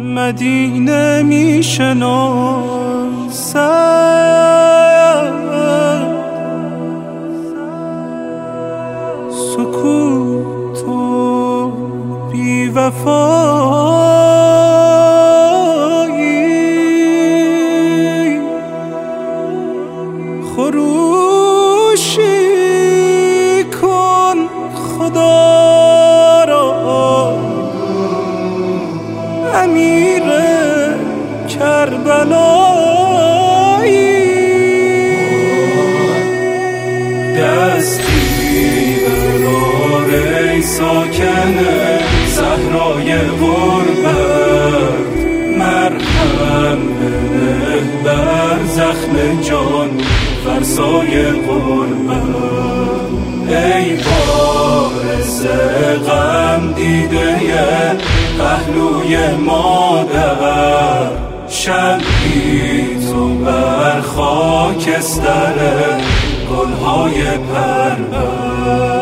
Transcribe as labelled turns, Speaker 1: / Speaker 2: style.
Speaker 1: مدینه میشناسد سکوت و بی‌وفایی، خروشی کن خدا را امیر کربلایی. دستی برار ای ساکن صحرای غربت، مرهم بنه بر زخم جان فرسای غربت. ای وارث غم دیده پهلوی مادر، شمعی تو بر خاکستر گلهای پربر.